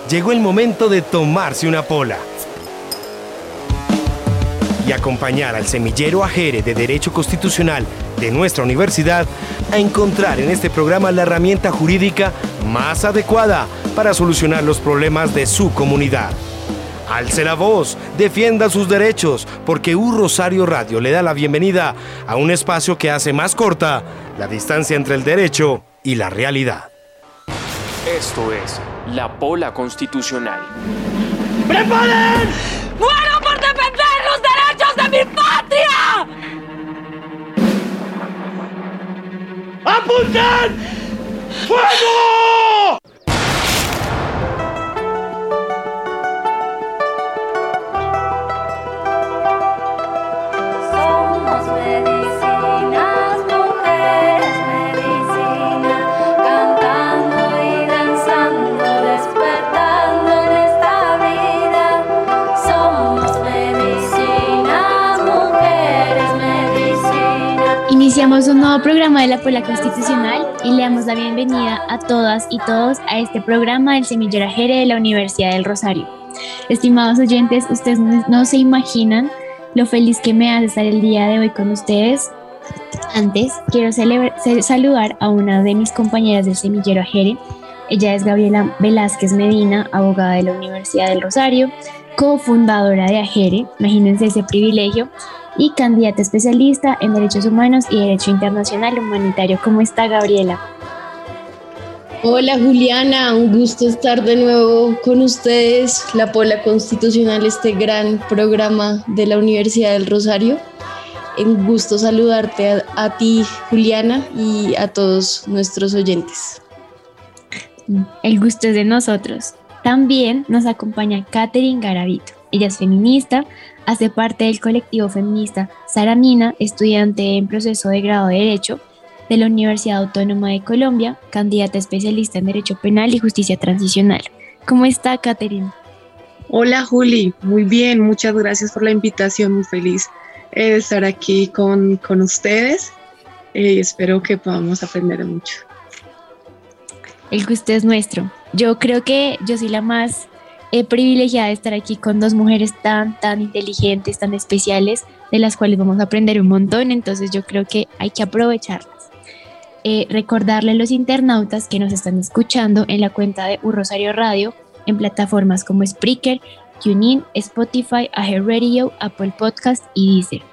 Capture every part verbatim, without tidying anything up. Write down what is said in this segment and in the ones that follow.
llegó el momento de tomarse una pola y acompañar al semillero Ajere de Derecho Constitucional de nuestra universidad a encontrar en este programa la herramienta jurídica más adecuada para solucionar los problemas de su comunidad. Alce la voz, defienda sus derechos, porque U Rosario Radio le da la bienvenida a un espacio que hace más corta la distancia entre el derecho y la realidad. Esto es La Pola Constitucional. ¡Preparen! ¡Muero por defender los derechos de mi patria! ¡Apunten! ¡Fuego! Somos medicinas, mujeres medicina, cantando y danzando, despertando en esta vida. Somos medicinas, mujeres medicina. Iniciamos un nuevo programa de la Pola Constitucional y le damos la bienvenida a todas y todos a este programa del Semillero Ajere de la Universidad del Rosario. Estimados oyentes, ustedes no, no se imaginan lo feliz que me hace estar el día de hoy con ustedes. Antes, quiero celebra- saludar a una de mis compañeras del Semillero Ajere. Ella es Gabriela Velázquez Medina, abogada de la Universidad del Rosario, cofundadora de Ajere, imagínense ese privilegio, y candidata especialista en Derechos Humanos y Derecho Internacional Humanitario. ¿Cómo está, Gabriela? Hola Juliana, un gusto estar de nuevo con ustedes, La Pola Constitucional, este gran programa de la Universidad del Rosario. Un gusto saludarte a, a ti, Juliana, y a todos nuestros oyentes. El gusto es de nosotros. También nos acompaña Catherine Garavito. Ella es feminista, hace parte del colectivo feminista Saramina, estudiante en proceso de grado de Derecho de la Universidad Autónoma de Colombia, candidata especialista en Derecho Penal y Justicia Transicional. ¿Cómo está, Catherine? Hola, Juli. Muy bien, muchas gracias por la invitación. Muy feliz eh, de estar aquí con, con ustedes y eh, espero que podamos aprender mucho. El gusto es nuestro. Yo creo que yo soy la más eh, privilegiada de estar aquí con dos mujeres tan, tan inteligentes, tan especiales, de las cuales vamos a aprender un montón, entonces yo creo que hay que aprovecharlas. Eh, recordarle a los internautas que nos están escuchando en la cuenta de U Rosario Radio, en plataformas como Spreaker, TuneIn, Spotify, iHeartRadio, Apple Podcast y Deezer.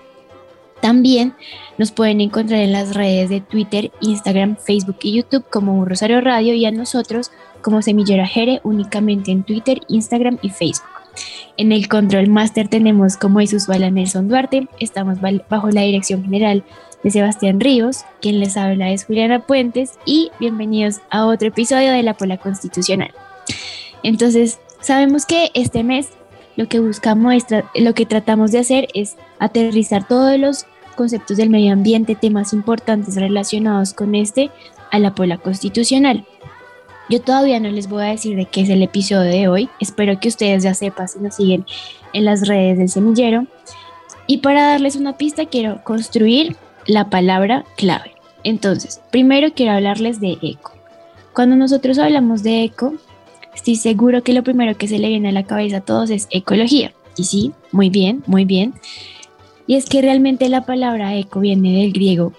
También nos pueden encontrar en las redes de Twitter, Instagram, Facebook y YouTube como U Rosario Radio, y a nosotros como Semillero Ajere únicamente en Twitter, Instagram y Facebook. En el Control Master tenemos como Isusuala Nelson Duarte. Estamos bajo la dirección general de Sebastián Ríos. Quien les habla es Juliana Puentes y bienvenidos a otro episodio de La Pola Constitucional. Entonces, sabemos que este mes lo que buscamos, es tra- lo que tratamos de hacer es aterrizar todos los conceptos del medio ambiente, temas importantes relacionados con este, a la Pola Constitucional. Yo todavía no les voy a decir de qué es el episodio de hoy, espero que ustedes ya sepan si nos siguen en las redes del semillero. Y para darles una pista quiero construir la palabra clave. Entonces, primero quiero hablarles de eco. Cuando nosotros hablamos de eco, estoy seguro que lo primero que se le viene a la cabeza a todos es ecología. Y sí, muy bien, muy bien. Y es que realmente la palabra eco viene del griego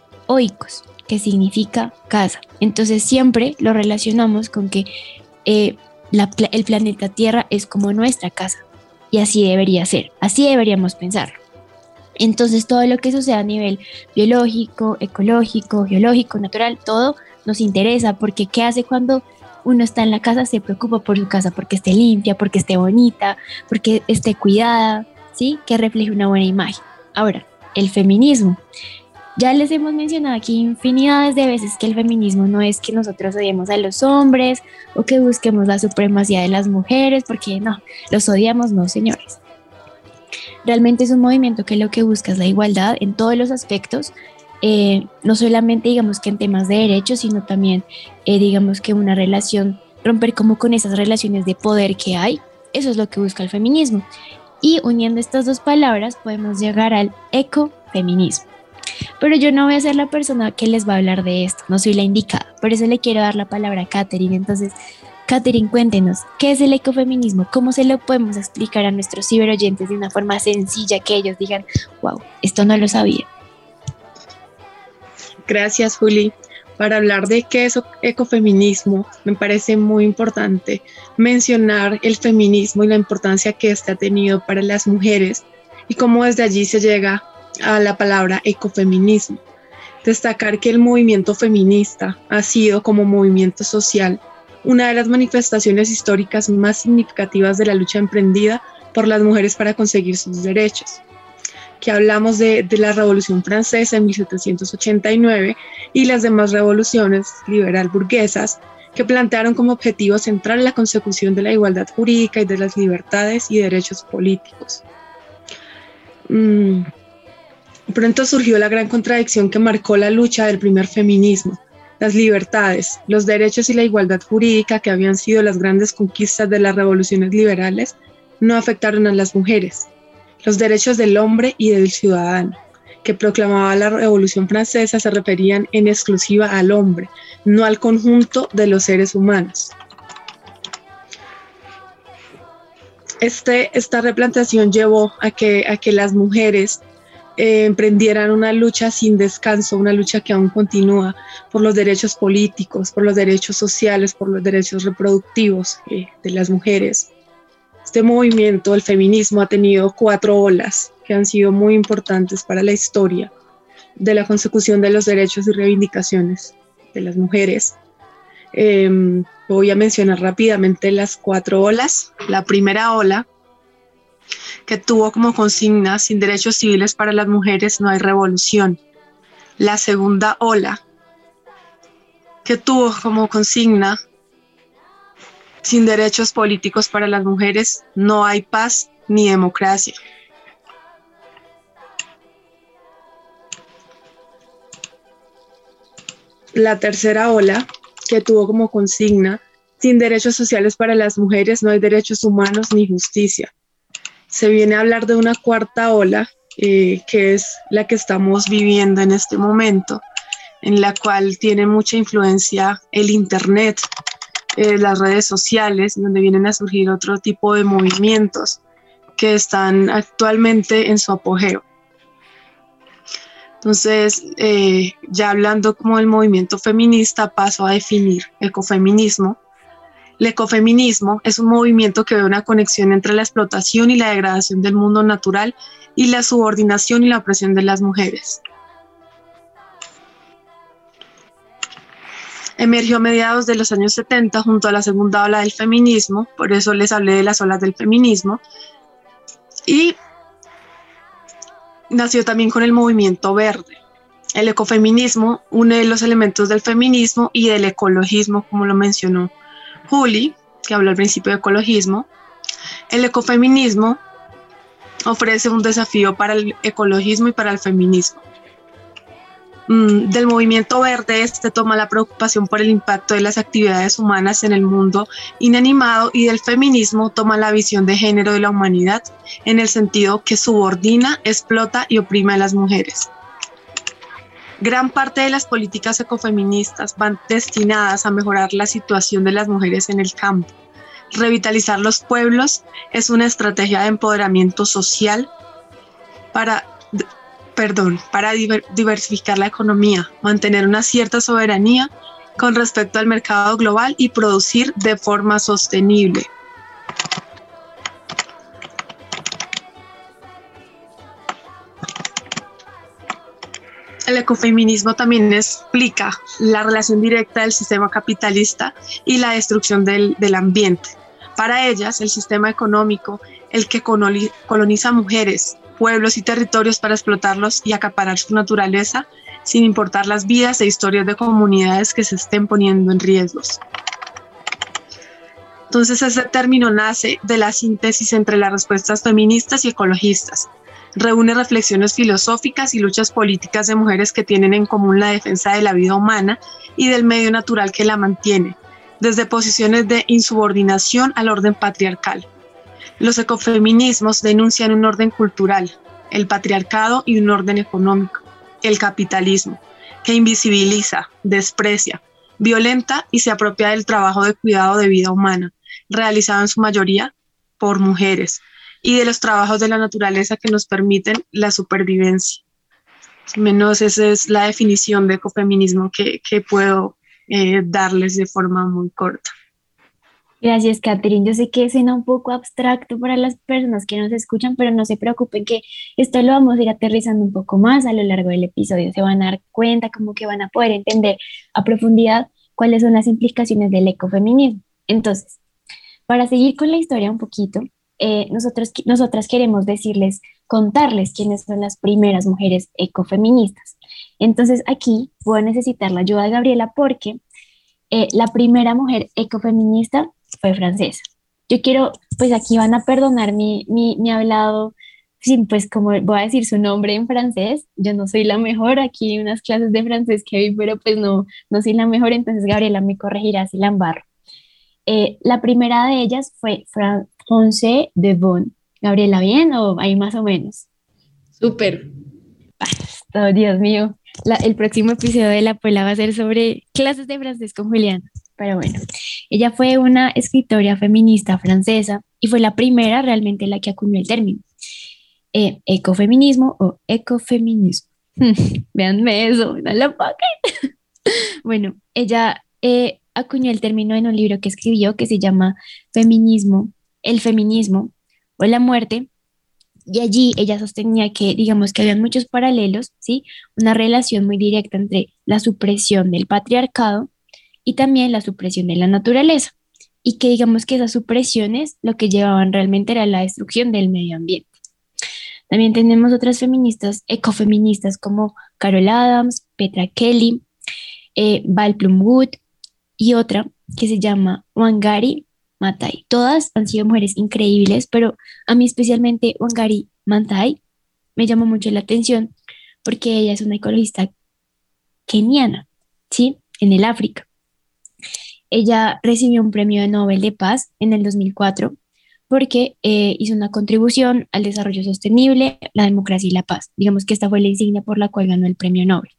oikos, que significa casa. Entonces siempre lo relacionamos con que eh, la, el planeta Tierra es como nuestra casa. Y así debería ser, así deberíamos pensarlo. Entonces todo lo que suceda a nivel biológico, ecológico, geológico, natural, todo nos interesa, porque ¿qué hace cuando uno está en la casa? Se preocupa por su casa, porque esté limpia, porque esté bonita, porque esté cuidada, ¿sí? Que refleje una buena imagen. Ahora, el feminismo. Ya les hemos mencionado aquí infinidades de veces que el feminismo no es que nosotros odiemos a los hombres o que busquemos la supremacía de las mujeres, porque no, los odiamos, no, señores. Realmente es un movimiento que lo que busca es la igualdad en todos los aspectos, eh, no solamente digamos que en temas de derechos, sino también eh, digamos que una relación, romper como con esas relaciones de poder que hay. Eso es lo que busca el feminismo. Y uniendo estas dos palabras podemos llegar al ecofeminismo. Pero yo no voy a ser la persona que les va a hablar de esto, no soy la indicada, por eso le quiero dar la palabra a Catherine. Entonces, Catherine, cuéntenos, ¿qué es el ecofeminismo? ¿Cómo se lo podemos explicar a nuestros ciberoyentes de una forma sencilla que ellos digan, wow, esto no lo sabía? Gracias, Juli. Para hablar de qué es ecofeminismo, me parece muy importante mencionar el feminismo y la importancia que éste ha tenido para las mujeres y cómo desde allí se llega a la palabra ecofeminismo. Destacar que el movimiento feminista ha sido, como movimiento social, una de las manifestaciones históricas más significativas de la lucha emprendida por las mujeres para conseguir sus derechos. Que hablamos de, de la Revolución Francesa en mil setecientos ochenta y nueve y las demás revoluciones liberal burguesas que plantearon como objetivo central la consecución de la igualdad jurídica y de las libertades y derechos políticos. Mm. Pronto surgió la gran contradicción que marcó la lucha del primer feminismo. Las libertades, los derechos y la igualdad jurídica, que habían sido las grandes conquistas de las revoluciones liberales, no afectaron a las mujeres. Los derechos del hombre y del ciudadano, que proclamaba la Revolución Francesa, se referían en exclusiva al hombre, no al conjunto de los seres humanos. Este, esta replanteación llevó a que, a que las mujeres eh, emprendieran una lucha sin descanso, una lucha que aún continúa por los derechos políticos, por los derechos sociales, por los derechos reproductivos eh, de las mujeres. Este movimiento, el feminismo, ha tenido cuatro olas que han sido muy importantes para la historia de la consecución de los derechos y reivindicaciones de las mujeres. Eh, voy a mencionar rápidamente las cuatro olas. La primera ola, que tuvo como consigna: sin derechos civiles para las mujeres no hay revolución. La segunda ola, que tuvo como consigna: sin derechos políticos para las mujeres no hay paz ni democracia. La tercera ola, que tuvo como consigna: sin derechos sociales para las mujeres no hay derechos humanos ni justicia. Se viene a hablar de una cuarta ola, eh, que es la que estamos viviendo en este momento, en la cual tiene mucha influencia el Internet, eh, las redes sociales, donde vienen a surgir otro tipo de movimientos que están actualmente en su apogeo. Entonces, eh, ya hablando como del movimiento feminista, paso a definir ecofeminismo. El ecofeminismo es un movimiento que ve una conexión entre la explotación y la degradación del mundo natural y la subordinación y la opresión de las mujeres. Emergió a mediados de los años setenta junto a la segunda ola del feminismo, por eso les hablé de las olas del feminismo, y nació también con el movimiento verde. El ecofeminismo une los elementos del feminismo y del ecologismo, como lo mencionó Juli, que habló al principio de ecologismo. El ecofeminismo ofrece un desafío para el ecologismo y para el feminismo. Mm, del movimiento verde, este toma la preocupación por el impacto de las actividades humanas en el mundo inanimado, y del feminismo toma la visión de género de la humanidad en el sentido que subordina, explota y oprime a las mujeres. Gran parte de las políticas ecofeministas van destinadas a mejorar la situación de las mujeres en el campo. Revitalizar los pueblos es una estrategia de empoderamiento social para, perdón, para diversificar la economía, mantener una cierta soberanía con respecto al mercado global y producir de forma sostenible. El ecofeminismo también explica la relación directa del sistema capitalista y la destrucción del, del ambiente. Para ellas, el sistema económico, el que coloniza mujeres, pueblos y territorios para explotarlos y acaparar su naturaleza, sin importar las vidas e historias de comunidades que se estén poniendo en riesgos. Entonces, ese término nace de la síntesis entre las respuestas feministas y ecologistas. Reúne reflexiones filosóficas y luchas políticas de mujeres que tienen en común la defensa de la vida humana y del medio natural que la mantiene, desde posiciones de insubordinación al orden patriarcal. Los ecofeminismos denuncian un orden cultural, el patriarcado, y un orden económico, el capitalismo, que invisibiliza, desprecia, violenta y se apropia del trabajo de cuidado de vida humana, realizado en su mayoría por mujeres, y de los trabajos de la naturaleza que nos permiten la supervivencia. Menos esa es la definición de ecofeminismo que, que puedo eh, darles de forma muy corta. Gracias, Catherine. Yo sé que suena un poco abstracto para las personas que nos escuchan, pero no se preocupen que esto lo vamos a ir aterrizando un poco más a lo largo del episodio. Se van a dar cuenta, como que van a poder entender a profundidad cuáles son las implicaciones del ecofeminismo. Entonces, para seguir con la historia un poquito, eh, nosotros, nosotras queremos decirles, contarles quiénes son las primeras mujeres ecofeministas. Entonces, aquí voy a necesitar la ayuda de Gabriela porque eh, la primera mujer ecofeminista fue francesa. Yo quiero, pues aquí van a perdonar mi, mi, mi hablado, sí, pues como voy a decir su nombre en francés, yo no soy la mejor, aquí hay unas clases de francés que vi, pero pues no, no soy la mejor, entonces Gabriela me corregirá si la embarro. Eh, la primera de ellas fue Fran Françoise de Beaune. Gabriela, ¿bien o ahí más o menos? Súper. Oh, Dios mío, la, el próximo episodio de La Pola va a ser sobre clases de francés con Juliana. Pero bueno, ella fue una escritora feminista francesa y fue la primera realmente la que acuñó el término eh, ecofeminismo o ecofeminismo. Véanme eso, no lo pongan. Bueno, ella eh, acuñó el término en un libro que escribió que se llama Feminismo, el feminismo o la muerte. Y allí ella sostenía que, digamos que había muchos paralelos, ¿sí? Una relación muy directa entre la supresión del patriarcado y también la supresión de la naturaleza, y que digamos que esas supresiones lo que llevaban realmente era la destrucción del medio ambiente. También tenemos otras feministas, ecofeministas como Carol Adams, Petra Kelly, eh, Val Plum Wood y otra que se llama Wangari Maathai. Todas han sido mujeres increíbles, pero a mí especialmente Wangari Maathai me llamó mucho la atención porque ella es una ecologista keniana, ¿sí? En el África. Ella recibió un premio de Nobel de Paz en el dos mil cuatro porque eh, hizo una contribución al desarrollo sostenible, la democracia y la paz. Digamos que esta fue la insignia por la cual ganó el premio Nobel.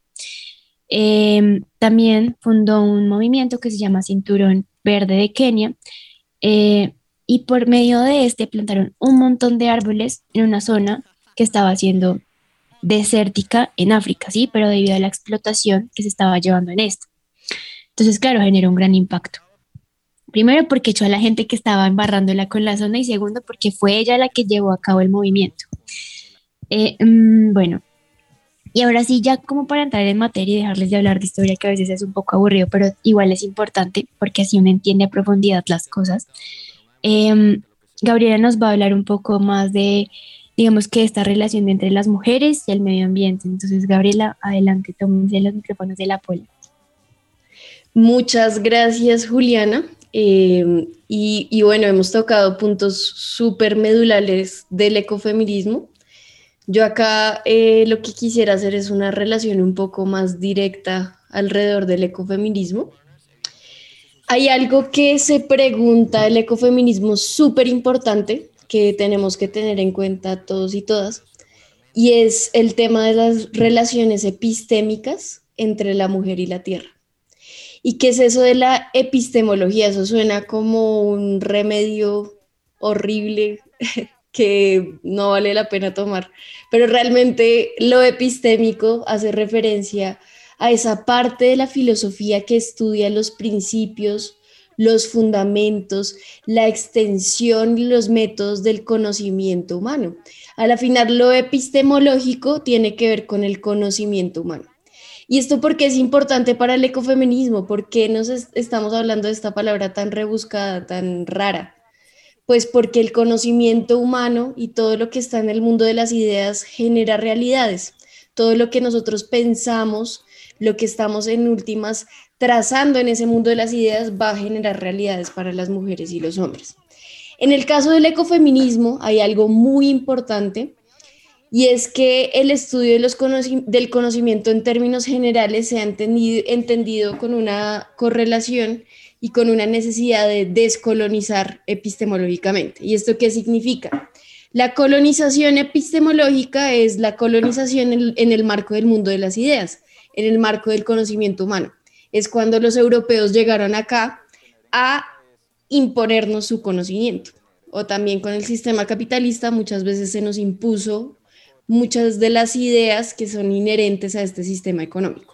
Eh, también fundó un movimiento que se llama Cinturón Verde de Kenia eh, y por medio de este plantaron un montón de árboles en una zona que estaba siendo desértica en África, ¿sí? Pero debido a la explotación que se estaba llevando en esto. Entonces, claro, generó un gran impacto. Primero, porque echó a la gente que estaba embarrándola con la zona y segundo, porque fue ella la que llevó a cabo el movimiento. Eh, mmm, bueno, y ahora sí, ya como para entrar en materia y dejarles de hablar de historia, que a veces es un poco aburrido, pero igual es importante porque así uno entiende a profundidad las cosas. Eh, Gabriela nos va a hablar un poco más de, digamos que esta relación entre las mujeres y el medio ambiente. Entonces, Gabriela, adelante, tómense los micrófonos de La Pola. Muchas gracias, Juliana. Eh, y, y bueno, hemos tocado puntos súper medulares del ecofeminismo. Yo acá eh, lo que quisiera hacer es una relación un poco más directa alrededor del ecofeminismo. Hay algo que se pregunta el ecofeminismo súper importante que tenemos que tener en cuenta todos y todas, y es el tema de las relaciones epistémicas entre la mujer y la tierra. ¿Y qué es eso de la epistemología? Eso suena como un remedio horrible que no vale la pena tomar, pero realmente lo epistémico hace referencia a esa parte de la filosofía que estudia los principios, los fundamentos, la extensión y los métodos del conocimiento humano. A la final, lo epistemológico tiene que ver con el conocimiento humano. ¿Y esto por qué es importante para el ecofeminismo? ¿Por qué nos est- estamos hablando de esta palabra tan rebuscada, tan rara? Pues porque el conocimiento humano y todo lo que está en el mundo de las ideas genera realidades. Todo lo que nosotros pensamos, lo que estamos en últimas trazando en ese mundo de las ideas va a generar realidades para las mujeres y los hombres. En el caso del ecofeminismo hay algo muy importante, y es que el estudio de los conoci- del conocimiento en términos generales se ha entendido, entendido con una correlación y con una necesidad de descolonizar epistemológicamente. ¿Y esto qué significa? La colonización epistemológica es la colonización en, en el marco del mundo de las ideas, en el marco del conocimiento humano. es cuando los europeos llegaron acá a imponernos su conocimiento. O también con el sistema capitalista muchas veces se nos impuso muchas de las ideas que son inherentes a este sistema económico.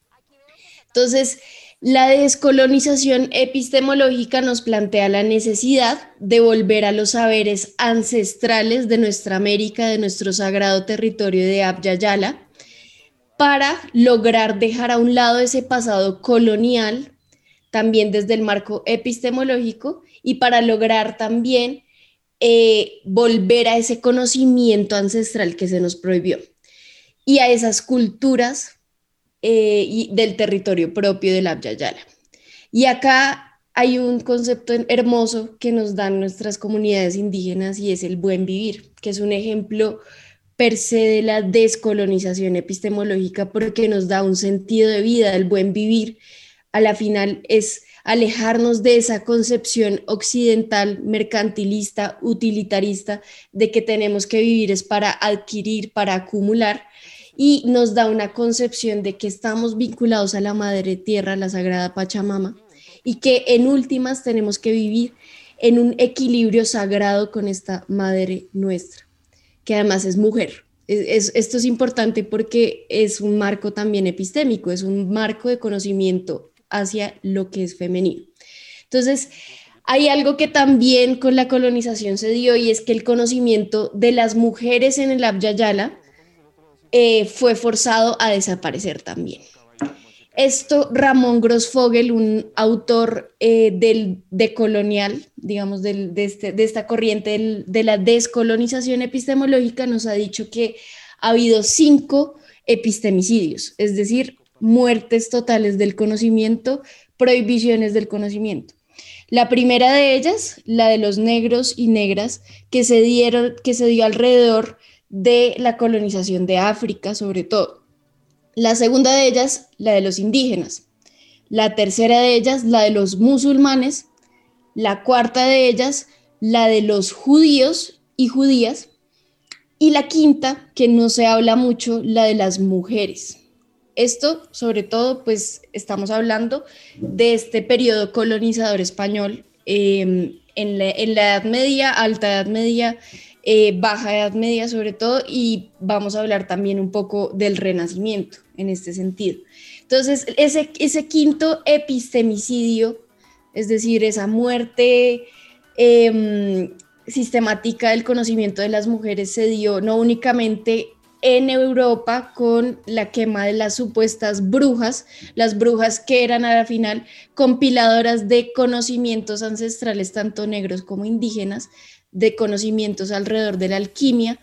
Entonces, la descolonización epistemológica nos plantea la necesidad de volver a los saberes ancestrales de nuestra América, de nuestro sagrado territorio de Abya Yala, para lograr dejar a un lado ese pasado colonial, también desde el marco epistemológico, y para lograr también eh, volver a ese conocimiento ancestral que se nos prohibió, y a esas culturas eh, y del territorio propio del Abya Yala. Y acá hay un concepto hermoso que nos dan nuestras comunidades indígenas, y es el buen vivir, que es un ejemplo per se de la descolonización epistemológica, porque nos da un sentido de vida. El buen vivir a la final es alejarnos de esa concepción occidental, mercantilista, utilitarista, de que tenemos que vivir es para adquirir, para acumular, y nos da una concepción de que estamos vinculados a la madre tierra, a la sagrada Pachamama, y que en últimas tenemos que vivir en un equilibrio sagrado con esta madre nuestra, que además es mujer. Es, es, esto es importante porque es un marco también epistémico, es un marco de conocimiento hacia lo que es femenino. Entonces, hay algo que también con la colonización se dio, y es que el conocimiento de las mujeres en el Abya Yala eh, fue forzado a desaparecer también. Esto, Ramón Grossfogel, un autor eh, del decolonial, digamos, del, de, este, de esta corriente del, de la descolonización epistemológica, nos ha dicho que ha habido cinco epistemicidios, es decir, muertes totales del conocimiento, prohibiciones del conocimiento. La primera de ellas, la de los negros y negras, que se dieron, que se dio alrededor de la colonización de África, sobre todo. La segunda de ellas, la de los indígenas. La tercera de ellas, la de los musulmanes. La cuarta de ellas, la de los judíos y judías. Y la quinta, que no se habla mucho, la de las mujeres. Esto, sobre todo, pues estamos hablando de este periodo colonizador español eh, en, la, en la Edad Media, Alta Edad Media, eh, Baja Edad Media sobre todo, y vamos a hablar también un poco del Renacimiento en este sentido. Entonces, ese, ese quinto epistemicidio, es decir, esa muerte eh, sistemática del conocimiento de las mujeres, se dio no únicamente en Europa con la quema de las supuestas brujas, las brujas que eran a la final compiladoras de conocimientos ancestrales, tanto negros como indígenas, de conocimientos alrededor de la alquimia.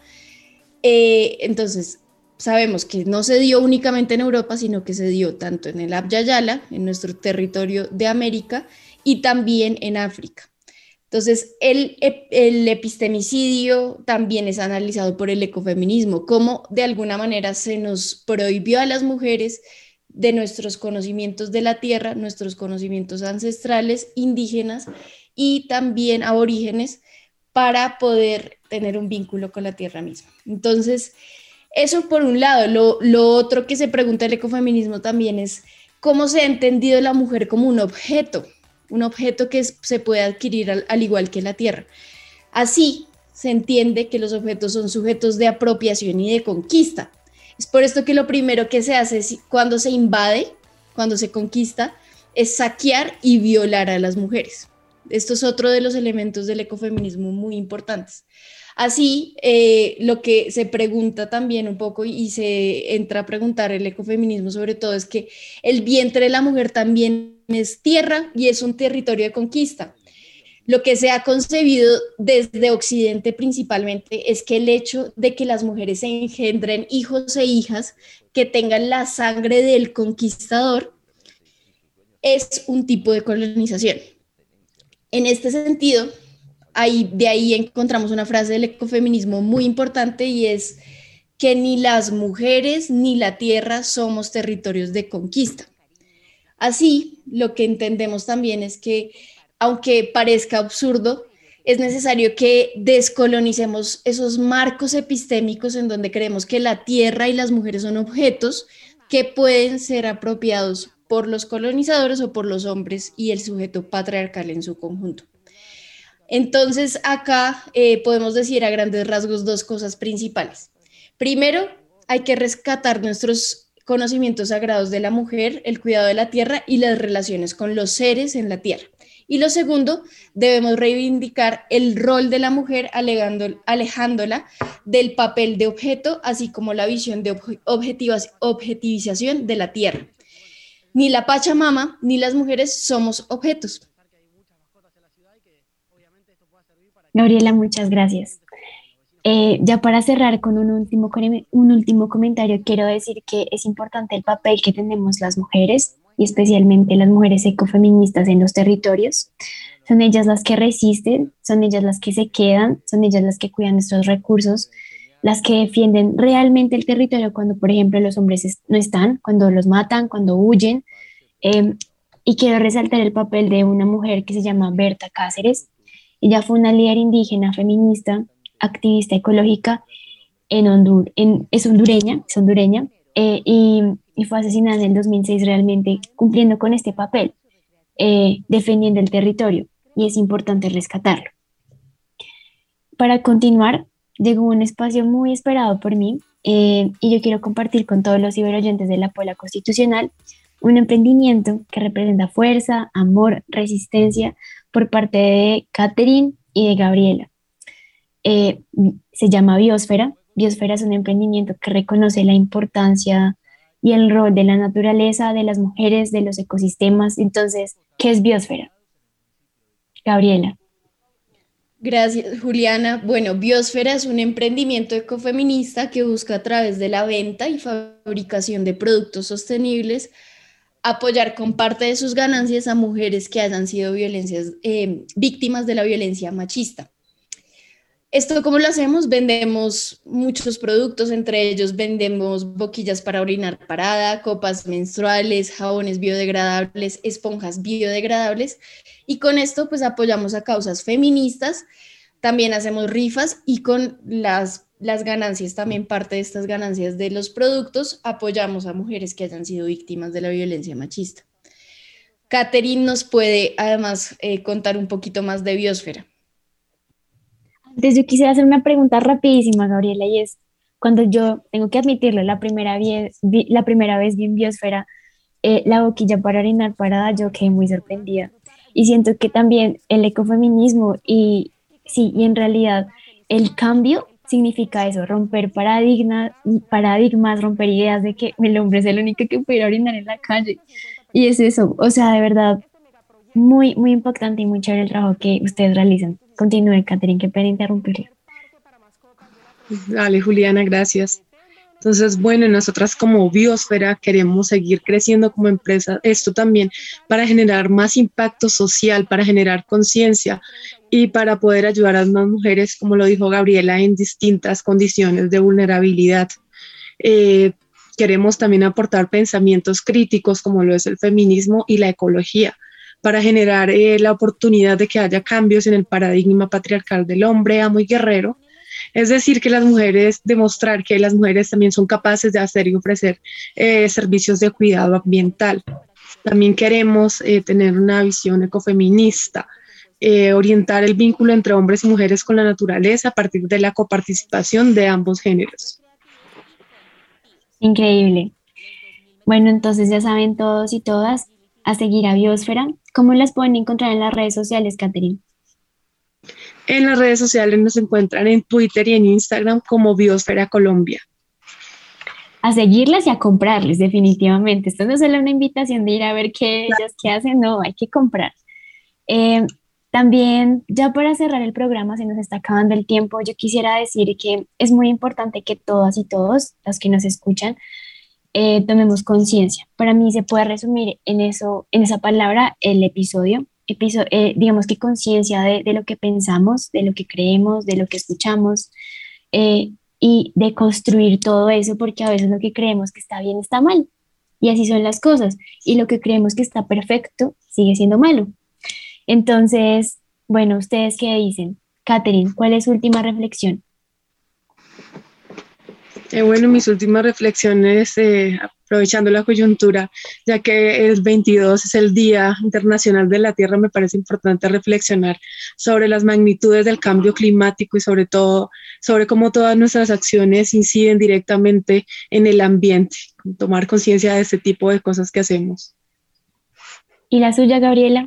Eh, entonces, sabemos que no se dio únicamente en Europa, sino que se dio tanto en el Abya Yala, en nuestro territorio de América, y también en África. Entonces, el, el epistemicidio también es analizado por el ecofeminismo, cómo de alguna manera se nos prohibió a las mujeres de nuestros conocimientos de la tierra, nuestros conocimientos ancestrales, indígenas y también aborígenes, para poder tener un vínculo con la tierra misma. Entonces, eso por un lado. Lo, lo otro que se pregunta el ecofeminismo también es cómo se ha entendido la mujer como un objeto, un objeto que es, se puede adquirir al, al igual que la tierra. Así se entiende que los objetos son sujetos de apropiación y de conquista. Es por esto que lo primero que se hace es, cuando se invade, cuando se conquista, es saquear y violar a las mujeres. Esto es otro de los elementos del ecofeminismo muy importantes. Así, eh, lo que se pregunta también un poco y se entra a preguntar el ecofeminismo sobre todo es que el vientre de la mujer también es tierra y es un territorio de conquista. Lo que se ha concebido desde Occidente principalmente es que el hecho de que las mujeres se engendren hijos e hijas que tengan la sangre del conquistador es un tipo de colonización. En este sentido, ahí, de ahí encontramos una frase del ecofeminismo muy importante, y es que ni las mujeres ni la tierra somos territorios de conquista. Así, lo que entendemos también es que, aunque parezca absurdo, es necesario que descolonicemos esos marcos epistémicos en donde creemos que la tierra y las mujeres son objetos que pueden ser apropiados por los colonizadores o por los hombres y el sujeto patriarcal en su conjunto. Entonces, acá eh, podemos decir a grandes rasgos dos cosas principales. Primero, hay que rescatar nuestros conocimientos sagrados de la mujer, el cuidado de la tierra y las relaciones con los seres en la tierra. Y lo segundo, debemos reivindicar el rol de la mujer alegando, alejándola del papel de objeto, así como la visión de objetivas, objetivización de la tierra. Ni la Pachamama ni las mujeres somos objetos. Gabriela, muchas gracias. Eh, ya para cerrar con un último, un último comentario, quiero decir que es importante el papel que tenemos las mujeres, y especialmente las mujeres ecofeministas en los territorios. Son ellas las que resisten, son ellas las que se quedan, son ellas las que cuidan nuestros recursos, las que defienden realmente el territorio cuando, por ejemplo, los hombres no están, cuando los matan, cuando huyen. Eh, y quiero resaltar el papel de una mujer que se llama Berta Cáceres. Ella fue una líder indígena, feminista, activista ecológica en Hondur, en, es hondureña, es hondureña eh, y, y fue asesinada en el dos mil seis realmente cumpliendo con este papel, eh, defendiendo el territorio, y es importante rescatarlo. Para continuar, llegó un espacio muy esperado por mí eh, y yo quiero compartir con todos los ciberoyentes de la Pola Constitucional un emprendimiento que representa fuerza, amor, resistencia por parte de Catherine y de Gabriela. Eh, se llama Biosfera. Biosfera es un emprendimiento que reconoce la importancia y el rol de la naturaleza, de las mujeres, de los ecosistemas. Entonces, ¿qué es Biosfera? Gabriela. Gracias, Juliana. Bueno, Biosfera es un emprendimiento ecofeminista que busca a través de la venta y fabricación de productos sostenibles apoyar con parte de sus ganancias a mujeres que hayan sido violencias, eh, víctimas de la violencia machista. ¿Esto cómo lo hacemos? Vendemos muchos productos, entre ellos vendemos boquillas para orinar parada, copas menstruales, jabones biodegradables, esponjas biodegradables, y con esto pues apoyamos a causas feministas. También hacemos rifas y con las, las ganancias, también parte de estas ganancias de los productos, apoyamos a mujeres que hayan sido víctimas de la violencia machista. Catherine nos puede además eh, contar un poquito más de Biosfera. Antes yo quisiera hacer una pregunta rapidísima, Gabriela, y es, cuando yo, tengo que admitirlo, la primera vez vi, la primera vez vi en Biosfera eh, la boquilla para orinar parada, yo quedé muy sorprendida. Y siento que también el ecofeminismo y sí, y en realidad el cambio significa eso, romper paradigmas, paradigmas, romper ideas de que el hombre es el único que puede orinar en la calle. Y es eso, o sea, de verdad, muy, muy impactante y muy chévere el trabajo que ustedes realizan. Continúe, Catherine, qué pena interrumpirle. Dale, Juliana, gracias. Entonces, bueno, nosotras como Biosfera queremos seguir creciendo como empresa, esto también para generar más impacto social, para generar conciencia y para poder ayudar a más mujeres, como lo dijo Gabriela, en distintas condiciones de vulnerabilidad. Eh, queremos también aportar pensamientos críticos como lo es el feminismo y la ecología, para generar eh, la oportunidad de que haya cambios en el paradigma patriarcal del hombre, amo y guerrero. Es decir, que las mujeres, demostrar que las mujeres también son capaces de hacer y ofrecer eh, servicios de cuidado ambiental. También queremos eh, tener una visión ecofeminista, eh, orientar el vínculo entre hombres y mujeres con la naturaleza a partir de la coparticipación de ambos géneros. Increíble. Bueno, entonces ya saben todos y todas a seguir a Biosfera. ¿Cómo las pueden encontrar en las redes sociales, Catherine? En las redes sociales nos encuentran en Twitter y en Instagram como Biosfera Colombia. A seguirlas y a comprarles, definitivamente. Esto no es solo una invitación de ir a ver qué ellas qué hacen, no, hay que comprar. Eh, también, ya para cerrar el programa, se nos está acabando el tiempo, yo quisiera decir que es muy importante que todas y todos, los que nos escuchan, eh, tomemos conciencia. Para mí se puede resumir en eso, en esa palabra, el episodio. Episo- eh, digamos que conciencia de, de lo que pensamos, de lo que creemos, de lo que escuchamos, eh, y de construir todo eso, porque a veces lo que creemos que está bien está mal, y así son las cosas, y lo que creemos que está perfecto sigue siendo malo. Entonces, bueno, ¿ustedes qué dicen? Catherine, ¿cuál es su última reflexión? Eh, bueno, mis últimas reflexiones, eh, aprovechando la coyuntura, ya que el veintidós es el Día Internacional de la Tierra, me parece importante reflexionar sobre las magnitudes del cambio climático y sobre todo sobre cómo todas nuestras acciones inciden directamente en el ambiente, tomar conciencia de este tipo de cosas que hacemos. ¿Y la suya, Gabriela?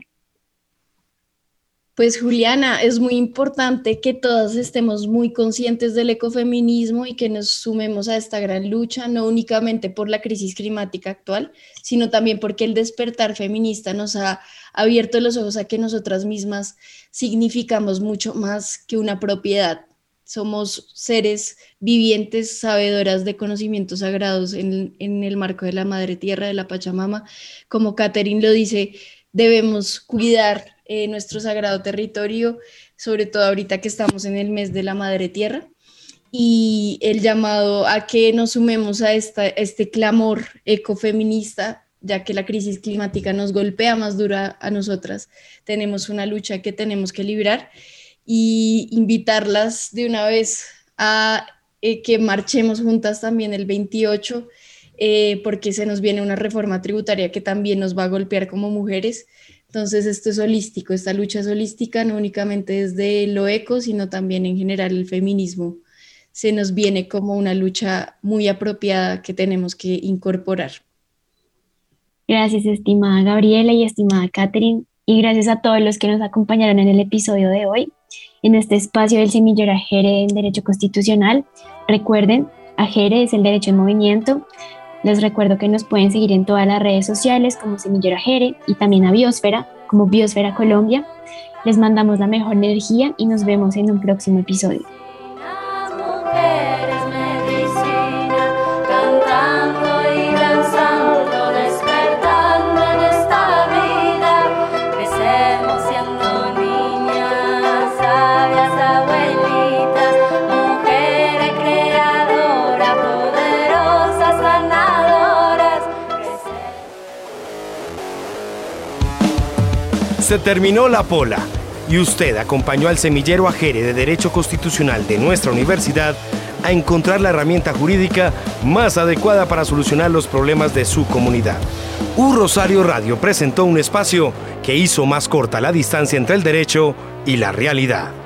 Pues Juliana, es muy importante que todas estemos muy conscientes del ecofeminismo y que nos sumemos a esta gran lucha, no únicamente por la crisis climática actual, sino también porque el despertar feminista nos ha abierto los ojos a que nosotras mismas significamos mucho más que una propiedad. Somos seres vivientes, sabedoras de conocimientos sagrados en, en el marco de la Madre Tierra, de la Pachamama. Como Catherine lo dice, debemos cuidar Eh, nuestro sagrado territorio, sobre todo ahorita que estamos en el mes de la Madre Tierra, y el llamado a que nos sumemos a esta, este clamor ecofeminista, ya que la crisis climática nos golpea más dura a nosotras. Tenemos una lucha que tenemos que librar y invitarlas de una vez a eh, que marchemos juntas también el veintiocho, eh, porque se nos viene una reforma tributaria que también nos va a golpear como mujeres. Entonces esto es holístico, esta lucha es holística, no únicamente desde lo eco, sino también en general el feminismo. Se nos viene como una lucha muy apropiada que tenemos que incorporar. Gracias, estimada Gabriela y estimada Catherine, y gracias a todos los que nos acompañaron en el episodio de hoy, en este espacio del Semillero Ajere en Derecho Constitucional. Recuerden, Ajere es el derecho en movimiento. Les recuerdo que nos pueden seguir en todas las redes sociales como Semillero Ajere y también a Biosfera como Biosfera Colombia. Les mandamos la mejor energía y nos vemos en un próximo episodio. Las mujeres medicina, cantando y danzando, despertando en esta vida. Crecemos siendo niñas, sabias abuelitas, mujeres creadoras, poderosas, sanadoras. Se terminó la pola y usted acompañó al Semillero Ajere de Derecho Constitucional de nuestra universidad a encontrar la herramienta jurídica más adecuada para solucionar los problemas de su comunidad. U Rosario Radio presentó un espacio que hizo más corta la distancia entre el derecho y la realidad.